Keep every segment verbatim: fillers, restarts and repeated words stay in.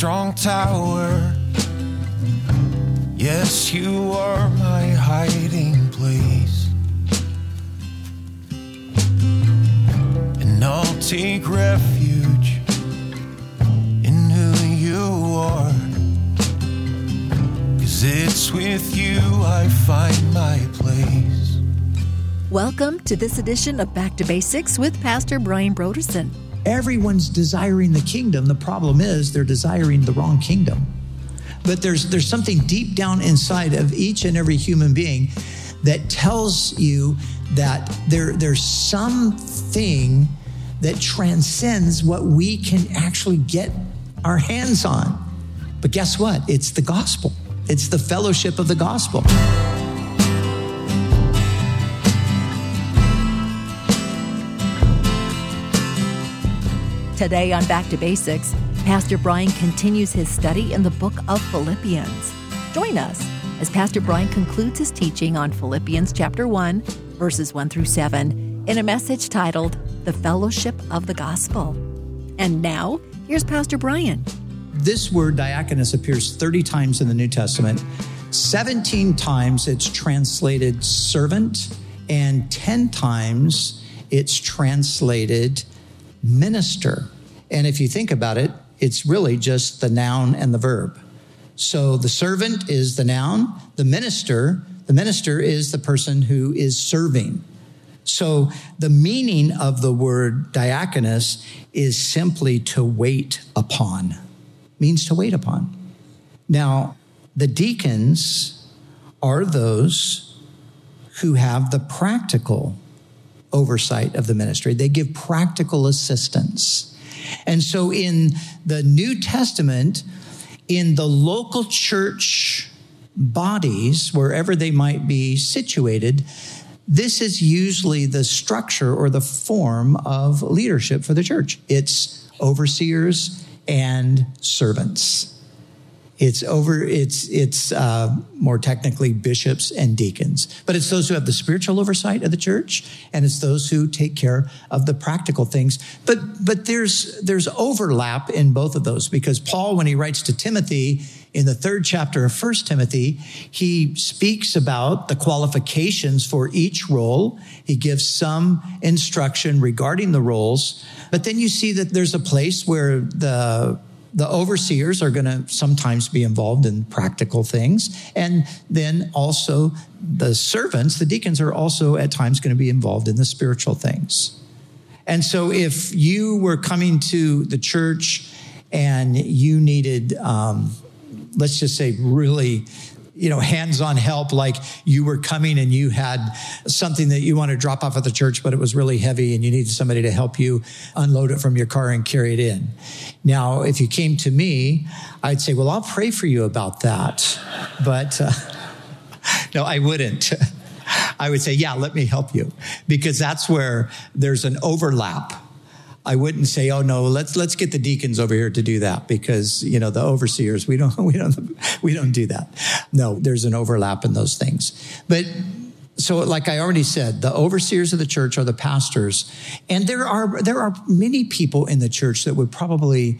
strong tower. Yes, you are my hiding place. And I'll take refuge in who you are. 'Cause it's with you I find my place. Welcome to this edition of Back to Basics with Pastor Brian Brodersen. Everyone's desiring the kingdom. The problem is they're desiring the wrong kingdom. But there's there's something deep down inside of each and every human being that tells you that there there's something that transcends what we can actually get our hands on. But guess what? It's the gospel. It's the fellowship of the gospel. Today on Back to Basics, Pastor Brian continues his study in the book of Philippians. Join us as Pastor Brian concludes his teaching on Philippians chapter one, verses one through seven, in a message titled, The Fellowship of the Gospel. And now, here's Pastor Brian. This word diakonos appears thirty times in the New Testament. seventeen times it's translated servant, and ten times it's translated minister. And if you think about it, it's really just the noun and the verb. So the servant is the noun, the minister, the minister is the person who is serving. So the meaning of the word diakonos is simply to wait upon, means to wait upon. Now, the deacons are those who have the practical oversight of the ministry. They give practical assistance. And so in the New Testament, in the local church bodies, wherever they might be situated, this is usually the structure or the form of leadership for the church. It's overseers and servants. It's over. It's it's uh, more technically bishops and deacons, but it's those who have the spiritual oversight of the church, and it's those who take care of the practical things. But but there's there's overlap in both of those, because Paul, when he writes to Timothy in the third chapter of First Timothy, he speaks about the qualifications for each role. He gives some instruction regarding the roles, but then you see that there's a place where the The overseers are going to sometimes be involved in practical things. And then also the servants, the deacons, are also at times going to be involved in the spiritual things. And so if you were coming to the church and you needed, um, let's just say really, you know, hands-on help, like you were coming and you had something that you want to drop off at the church, but it was really heavy and you needed somebody to help you unload it from your car and carry it in. Now, if you came to me, I'd say, well, I'll pray for you about that. But uh, no, I wouldn't. I would say, yeah, let me help you, because that's where there's an overlap. I wouldn't say, oh no, let's let's get the deacons over here to do that, because you know the overseers, we don't we don't we don't do that. No, there's an overlap in those things. But so, like I already said, the overseers of the church are the pastors, and there are there are many people in the church that would probably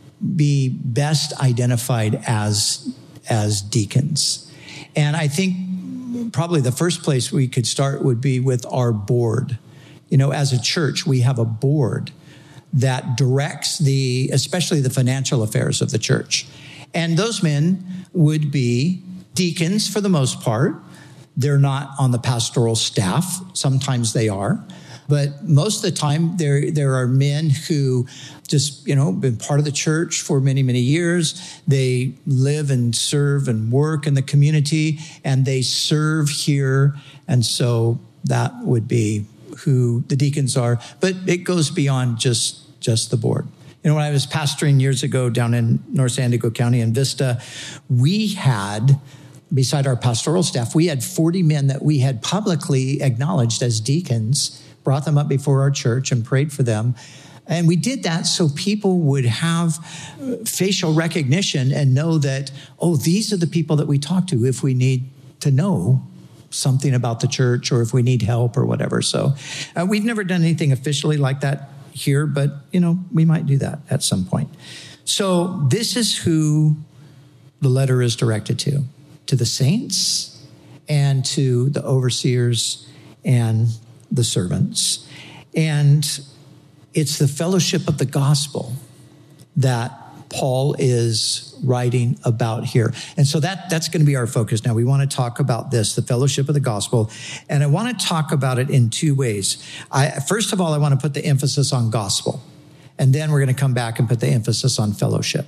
be best identified as as deacons. And I think probably the first place we could start would be with our board. You know, as a church, we have a board that directs the, especially the financial affairs of the church. And those men would be deacons for the most part. They're not on the pastoral staff. Sometimes they are. But most of the time, there there are men who just, you know, been part of the church for many, many years. They live and serve and work in the community, and they serve here. And so that would be who the deacons are. But it goes beyond just, just the board. You know, when I was pastoring years ago down in North San Diego County in Vista, we had, beside our pastoral staff, we had forty men that we had publicly acknowledged as deacons, brought them up before our church and prayed for them. And we did that so people would have facial recognition and know that, oh, these are the people that we talk to if we need to know something about the church or if we need help or whatever. So uh, we've never done anything officially like that here, but, you know, we might do that at some point. So this is who the letter is directed to, to the saints and to the overseers and the servants. And it's the fellowship of the gospel that Paul is writing about here. And so that, that's going to be our focus now. We want to talk about this, the fellowship of the gospel. And I want to talk about it in two ways. I, first of all, I want to put the emphasis on gospel. And then we're going to come back and put the emphasis on fellowship.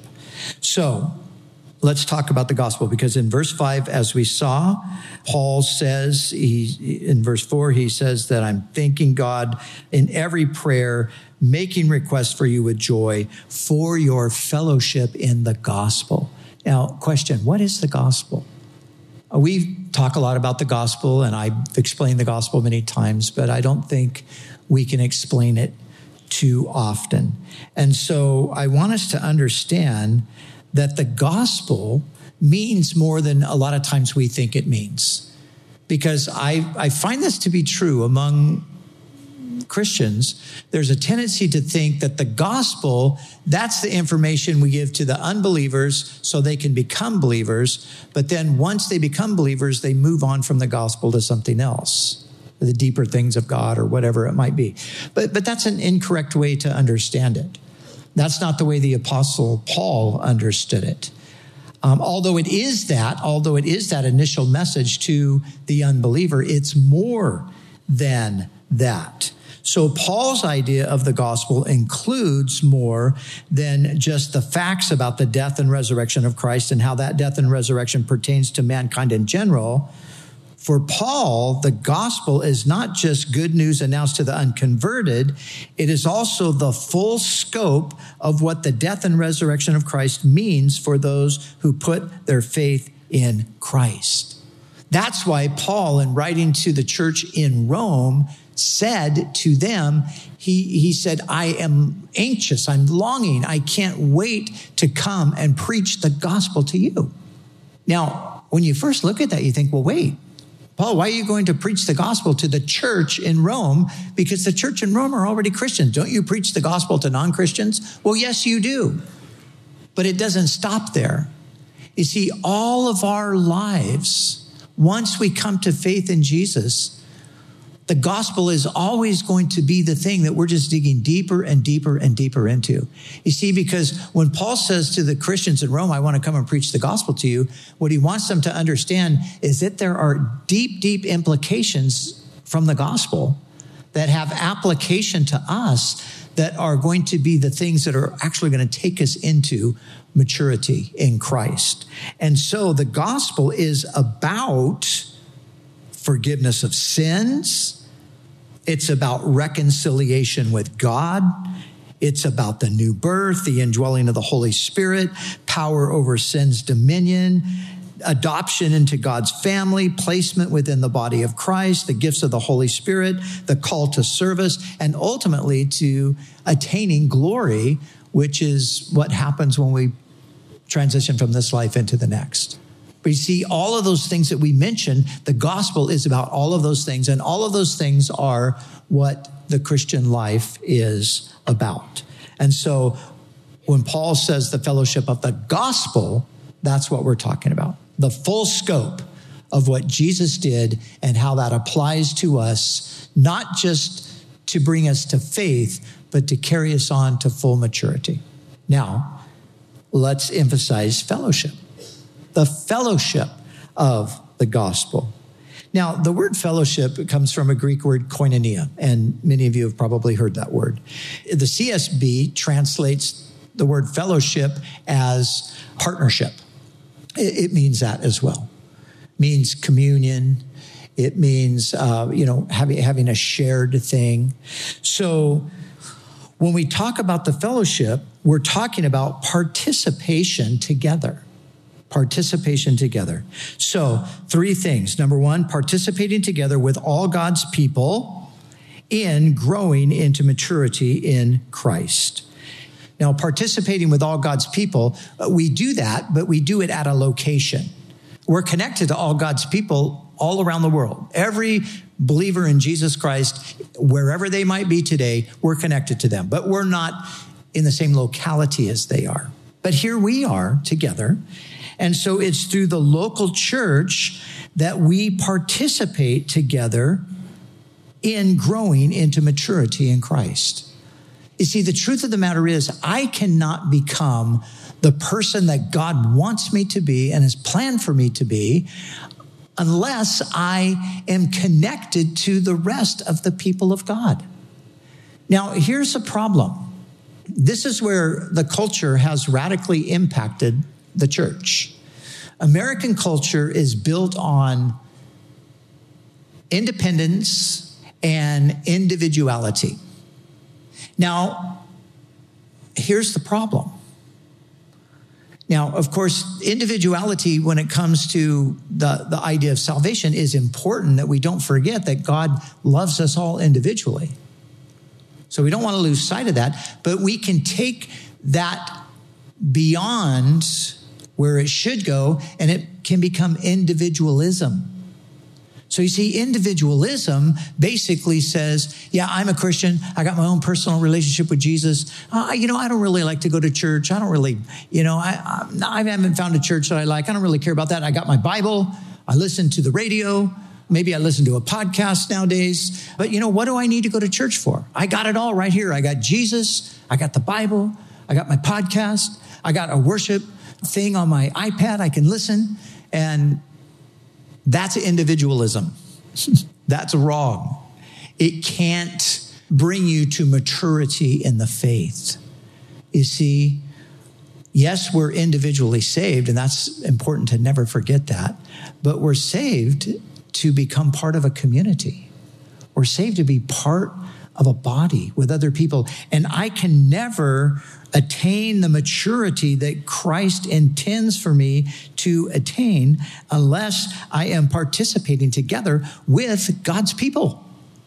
So let's talk about the gospel, because in verse five, as we saw, Paul says, he, in verse four, he says that I'm thanking God in every prayer, making requests for you with joy for your fellowship in the gospel. Now, question, what is the gospel? We talk a lot about the gospel, and I've explained the gospel many times, but I don't think we can explain it too often. And so I want us to understand that the gospel means more than a lot of times we think it means. Because I, I find this to be true among Christians. There's a tendency to think that the gospel, that's the information we give to the unbelievers so they can become believers. But then once they become believers, they move on from the gospel to something else, the deeper things of God or whatever it might be. But, but that's an incorrect way to understand it. That's not the way the Apostle Paul understood it. Um, although it is that, although it is that initial message to the unbeliever, it's more than that. So Paul's idea of the gospel includes more than just the facts about the death and resurrection of Christ and how that death and resurrection pertains to mankind in general. For Paul, the gospel is not just good news announced to the unconverted. It is also the full scope of what the death and resurrection of Christ means for those who put their faith in Christ. That's why Paul, in writing to the church in Rome, said to them, he, he said, I am anxious, I'm longing, I can't wait to come and preach the gospel to you. Now, when you first look at that, you think, well, wait, Paul, why are you going to preach the gospel to the church in Rome? Because the church in Rome are already Christians. Don't you preach the gospel to non-Christians? Well, yes, you do. But it doesn't stop there. You see, all of our lives, once we come to faith in Jesus, the gospel is always going to be the thing that we're just digging deeper and deeper and deeper into. You see, because when Paul says to the Christians in Rome, I want to come and preach the gospel to you, what he wants them to understand is that there are deep, deep implications from the gospel that have application to us that are going to be the things that are actually going to take us into maturity in Christ. And so the gospel is about forgiveness of sins. It's about reconciliation with God. It's about the new birth, the indwelling of the Holy Spirit, power over sin's dominion, adoption into God's family, placement within the body of Christ, the gifts of the Holy Spirit, the call to service, and ultimately to attaining glory, which is what happens when we transition from this life into the next. But you see, all of those things that we mentioned, the gospel is about all of those things, and all of those things are what the Christian life is about. And so when Paul says the fellowship of the gospel, that's what we're talking about. The full scope of what Jesus did and how that applies to us, not just to bring us to faith, but to carry us on to full maturity. Now, let's emphasize fellowship. The fellowship of the gospel. Now, the word fellowship comes from a Greek word koinonia, and many of you have probably heard that word. The C S B translates the word fellowship as partnership. It means that as well. It means communion. It means, uh, you know, having, having a shared thing. So when we talk about the fellowship, we're talking about participation together. Participation together. So three things. Number one, participating together with all God's people in growing into maturity in Christ. Now, participating with all God's people, we do that, but we do it at a location. We're connected to all God's people all around the world. Every believer in Jesus Christ, wherever they might be today, we're connected to them, but we're not in the same locality as they are. But here we are together. And so it's through the local church that we participate together in growing into maturity in Christ. You see, the truth of the matter is, I cannot become the person that God wants me to be and has planned for me to be unless I am connected to the rest of the people of God. Now, here's the problem. This is where the culture has radically impacted the church. American culture is built on independence and individuality. Now, here's the problem. Now, of course, individuality when it comes to the, the idea of salvation is important, that we don't forget that God loves us all individually. So we don't want to lose sight of that, but we can take that beyond where it should go, and it can become individualism. So you see, individualism basically says, yeah, I'm a Christian. I got my own personal relationship with Jesus. Uh, you know, I don't really like to go to church. I don't really, you know, I, I, I haven't found a church that I like. I don't really care about that. I got my Bible. I listen to the radio. Maybe I listen to a podcast nowadays. But you know, what do I need to go to church for? I got it all right here. I got Jesus. I got the Bible. I got my podcast. I got a worship thing on my iPad. I can listen. And that's individualism. That's wrong. It can't bring you to maturity in the faith. You see, yes, we're individually saved, and that's important to never forget that. But we're saved to become part of a community. We're saved to be part of a body with other people. And I can never attain the maturity that Christ intends for me to attain unless I am participating together with God's people.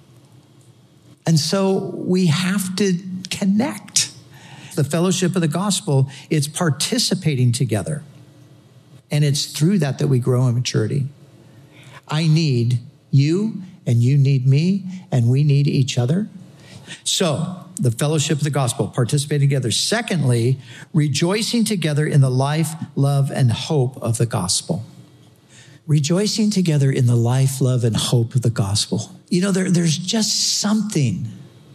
And so we have to connect. The fellowship of the gospel, it's participating together. And it's through that that we grow in maturity. I need you, and you need me, and we need each other. So, the fellowship of the gospel, participating together. Secondly, rejoicing together in the life, love, and hope of the gospel. Rejoicing together in the life, love, and hope of the gospel. You know, there, there's just something.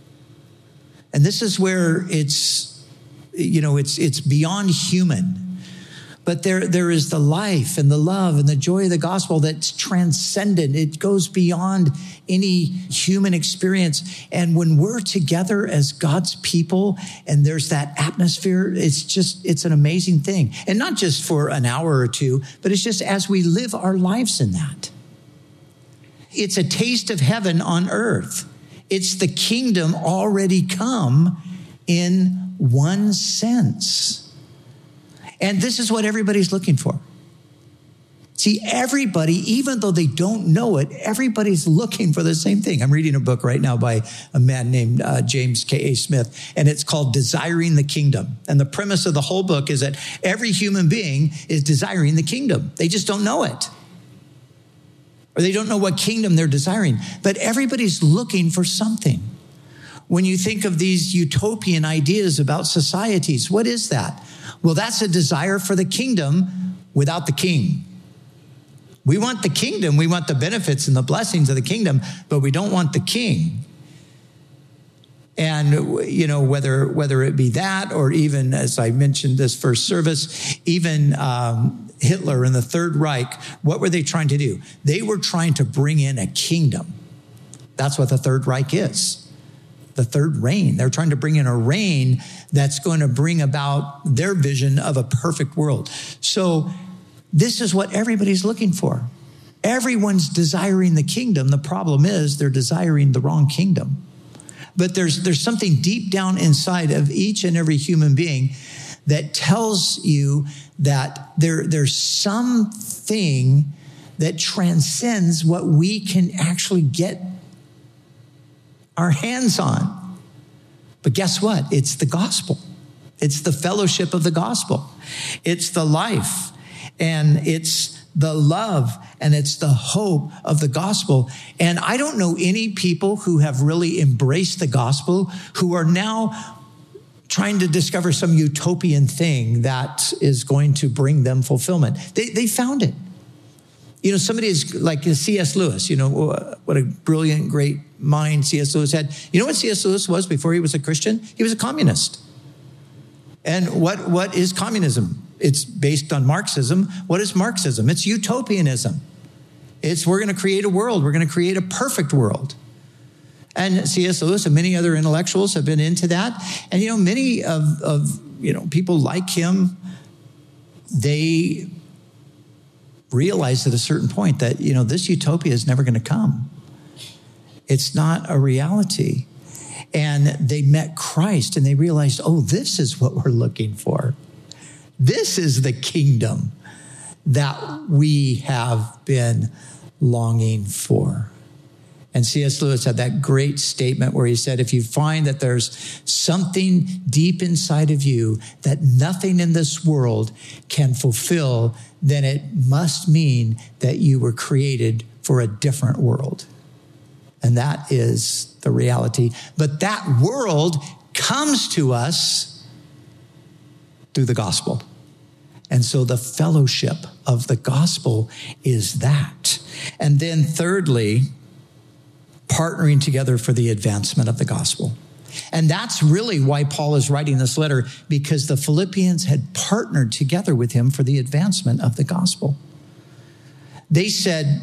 And this is where it's, you know, it's it's beyond human. But there, there is the life and the love and the joy of the gospel that's transcendent. It goes beyond any human experience. And when we're together as God's people and there's that atmosphere, it's just, it's an amazing thing. And not just for an hour or two, but it's just as we live our lives in that. It's a taste of heaven on earth. It's the kingdom already come in one sense. And this is what everybody's looking for. See, everybody, even though they don't know it, everybody's looking for the same thing. I'm reading a book right now by a man named uh, James K A Smith, and it's called Desiring the Kingdom. And the premise of the whole book is that every human being is desiring the kingdom. They just don't know it. Or they don't know what kingdom they're desiring. But everybody's looking for something. When you think of these utopian ideas about societies, what is that? Well, that's a desire for the kingdom without the king. We want the kingdom. We want the benefits and the blessings of the kingdom, but we don't want the king. And, you know, whether whether it be that or even, as I mentioned this first service, even um, Hitler and the Third Reich, what were they trying to do? They were trying to bring in a kingdom. That's what the Third Reich is. The third reign. They're trying to bring in a reign that's going to bring about their vision of a perfect world. So this is what everybody's looking for. Everyone's desiring the kingdom. The problem is they're desiring the wrong kingdom. But there's, there's something deep down inside of each and every human being that tells you that there, there's something that transcends what we can actually get our hands on. But guess what? It's the gospel. It's the fellowship of the gospel. It's the life, and it's the love, and it's the hope of the gospel. And I don't know any people who have really embraced the gospel who are now trying to discover some utopian thing that is going to bring them fulfillment. They, they found it. You know, somebody is like C S Lewis, you know, what a brilliant, great mind C S Lewis had. You know what C S Lewis was before he was a Christian? He was a communist. And what, what is communism? It's based on Marxism. What is Marxism? It's utopianism. It's we're going to create a world. We're going to create a perfect world. And C S Lewis and many other intellectuals have been into that. And, you know, many of, of you know, people like him, they realized at a certain point that, you know, this utopia is never going to come. It's not a reality. And they met Christ and they realized, oh, this is what we're looking for. This is the kingdom that we have been longing for. And C S Lewis had that great statement where he said, if you find that there's something deep inside of you that nothing in this world can fulfill, then it must mean that you were created for a different world. And that is the reality. But that world comes to us through the gospel. And so the fellowship of the gospel is that. And then thirdly, partnering together for the advancement of the gospel. And that's really why Paul is writing this letter, because the Philippians had partnered together with him for the advancement of the gospel. They said,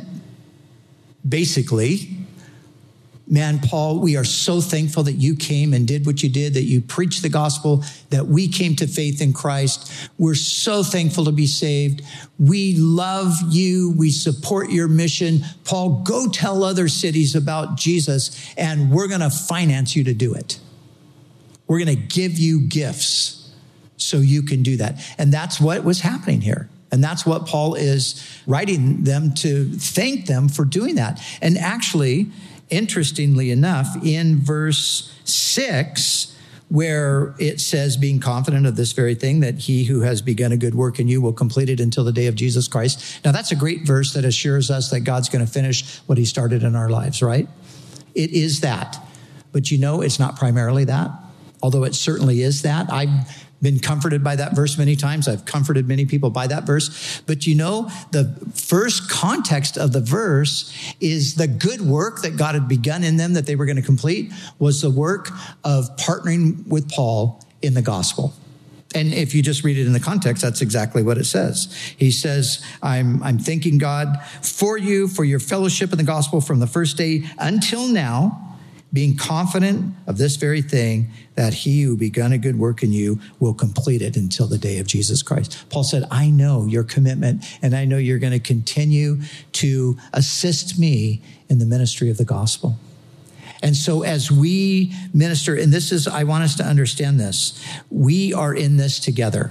basically, man, Paul, we are so thankful that you came and did what you did, that you preached the gospel, that we came to faith in Christ. We're so thankful to be saved. We love you. We support your mission. Paul, go tell other cities about Jesus, and we're going to finance you to do it. We're going to give you gifts so you can do that. And that's what was happening here. And that's what Paul is writing them to thank them for doing that. And actually, interestingly enough, in verse six, where it says, being confident of this very thing, that he who has begun a good work in you will complete it until the day of Jesus Christ. Now, that's a great verse that assures us that God's going to finish what he started in our lives, right? It is that. But you know, it's not primarily that, although it certainly is that. I've been comforted by that verse many times. I've comforted many people by that verse. But you know, the first context of the verse is the good work that God had begun in them that they were going to complete was the work of partnering with Paul in the gospel. And if you just read it in the context, that's exactly what it says. He says, I'm, I'm thanking God for you, for your fellowship in the gospel from the first day until now, being confident of this very thing, that he who begun a good work in you will complete it until the day of Jesus Christ. Paul said, I know your commitment, and I know you're going to continue to assist me in the ministry of the gospel. And so as we minister, and this is, I want us to understand this, we are in this together.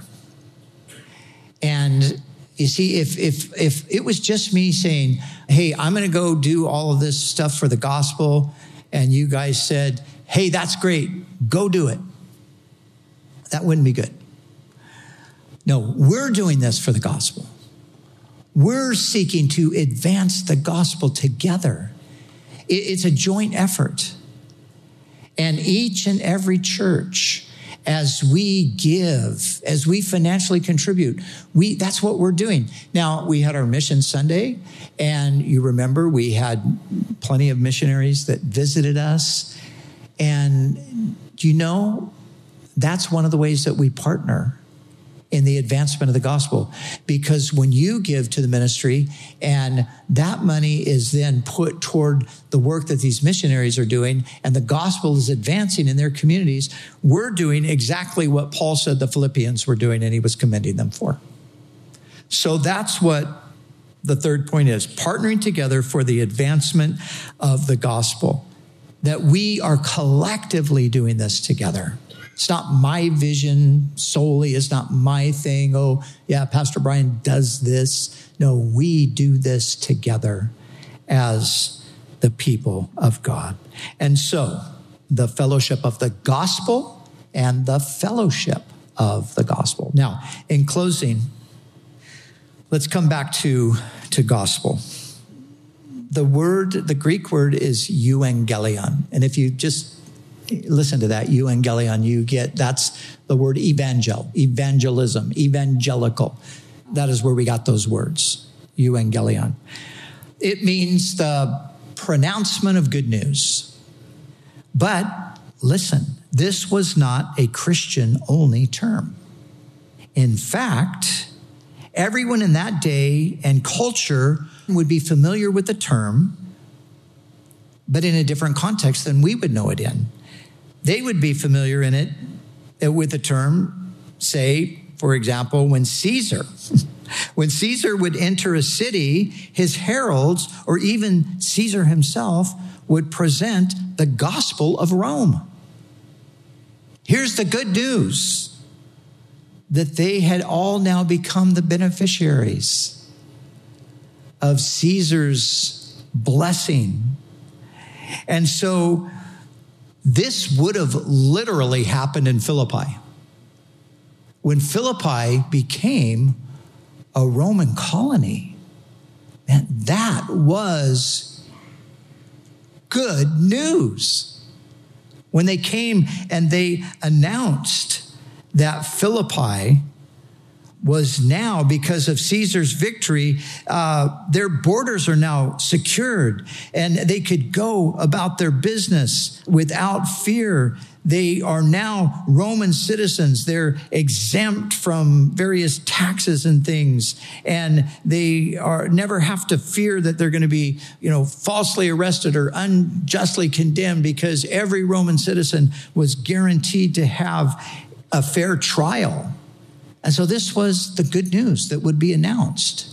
And you see, if if if it was just me saying, hey, I'm going to go do all of this stuff for the gospel, and you guys said, hey, that's great, go do it, that wouldn't be good. No, we're doing this for the gospel. We're seeking to advance the gospel together. It's a joint effort. And each and every church, as we give, as we financially contribute, we that's what we're doing. Now, we had our Mission Sunday, and you remember we had plenty of missionaries that visited us. And you know, that's one of the ways that we partner in the advancement of the gospel. Because when you give to the ministry and that money is then put toward the work that these missionaries are doing and the gospel is advancing in their communities, we're doing exactly what Paul said the Philippians were doing and he was commending them for. So that's what the third point is, partnering together for the advancement of the gospel, that we are collectively doing this together. It's not my vision solely. It's not my thing. Oh, yeah, Pastor Brian does this. No, we do this together as the people of God. And so the fellowship of the gospel and the fellowship of the gospel. Now, in closing, let's come back to, to gospel. The word, the Greek word is euangelion. And if you just listen to that, euangelion, you get, that's the word evangel, evangelism, evangelical. That is where we got those words, euangelion. It means the pronouncement of good news. But listen, this was not a Christian-only term. In fact, everyone in that day and culture would be familiar with the term, but in a different context than we would know it in. They would be familiar in it with the term, say, for example, when Caesar, when Caesar would enter a city, his heralds, or even Caesar himself, would present the gospel of Rome. Here's the good news, that they had all now become the beneficiaries of Caesar's blessing. And so this would have literally happened in Philippi. When Philippi became a Roman colony, man, that was good news. When they came and they announced that Philippi was now, because of Caesar's victory, uh, their borders are now secured and they could go about their business without fear. They are now Roman citizens. They're exempt from various taxes and things, and they are never have to fear that they're going to be, you know, falsely arrested or unjustly condemned, because every Roman citizen was guaranteed to have a fair trial. And so this was the good news that would be announced.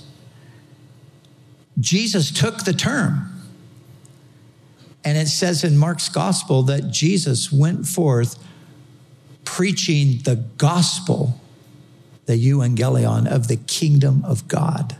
Jesus took the term. And it says in Mark's gospel that Jesus went forth preaching the gospel, the euangelion of the kingdom of God.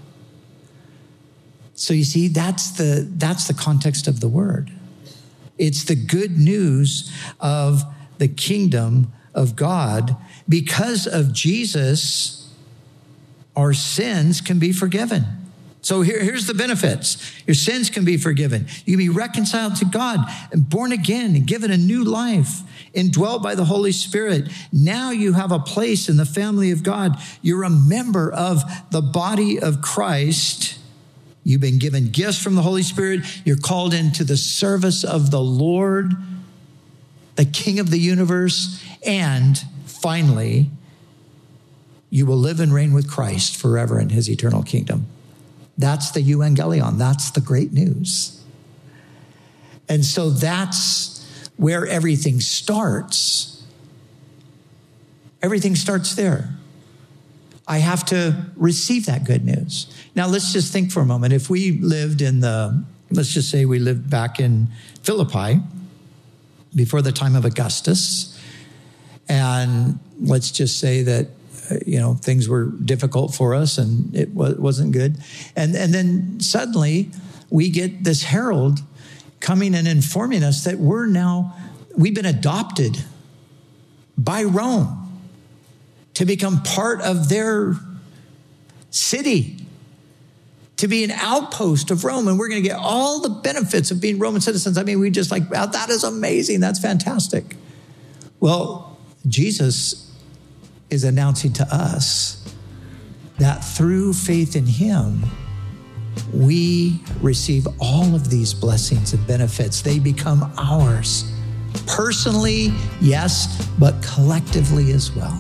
So you see, that's the, that's the context of the word. It's the good news of the kingdom of God. Because of Jesus, our sins can be forgiven. So here, here's the benefits. Your sins can be forgiven. You can be reconciled to God and born again and given a new life, indwelled by the Holy Spirit. Now you have a place in the family of God. You're a member of the body of Christ. You've been given gifts from the Holy Spirit. You're called into the service of the Lord, the King of the universe. And finally, you will live and reign with Christ forever in his eternal kingdom. That's the euangelion. That's the great news. And so that's where everything starts. Everything starts there. I have to receive that good news. Now, let's just think for a moment. If we lived in the, let's just say we lived back in Philippi before the time of Augustus, and let's just say that you know, things were difficult for us and it wasn't good. And, and then suddenly we get this herald coming and informing us that we're now, we've been adopted by Rome to become part of their city, to be an outpost of Rome. And we're going to get all the benefits of being Roman citizens. I mean, we just like, wow, that is amazing. That's fantastic. Well, Jesus is announcing to us that through faith in him, we receive all of these blessings and benefits. They become ours personally, yes, but collectively as well.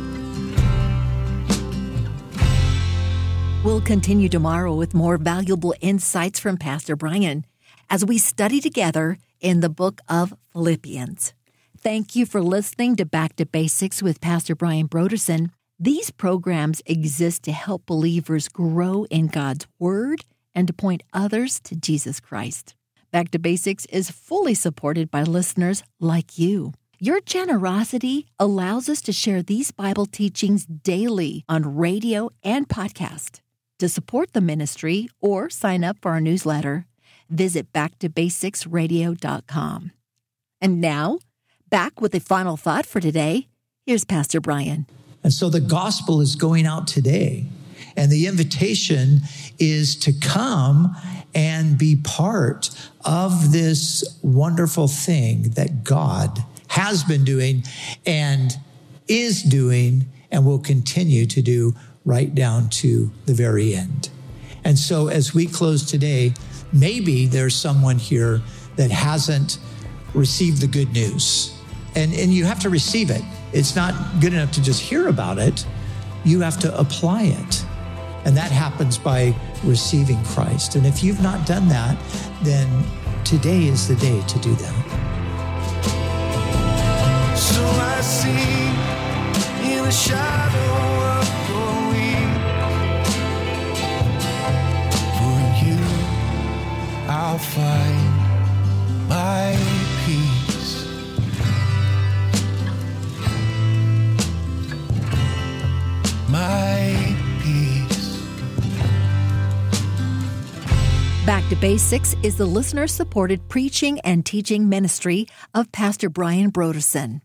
We'll continue tomorrow with more valuable insights from Pastor Brian as we study together in the book of Philippians. Thank you for listening to Back to Basics with Pastor Brian Brodersen. These programs exist to help believers grow in God's Word and to point others to Jesus Christ. Back to Basics is fully supported by listeners like you. Your generosity allows us to share these Bible teachings daily on radio and podcast. To support the ministry or sign up for our newsletter, visit back to basics radio dot com. And now, back with the final thought for today, here's Pastor Brian. And so the gospel is going out today, and the invitation is to come and be part of this wonderful thing that God has been doing and is doing and will continue to do right down to the very end. And so as we close today, maybe there's someone here that hasn't received the good news. And, and you have to receive it. It's not good enough to just hear about it. You have to apply it. And that happens by receiving Christ. And if you've not done that, then today is the day to do that. So I see in the shadow of your wings, for you I'll find my peace. My peace. Back to Basics is the listener-supported preaching and teaching ministry of Pastor Brian Brodersen.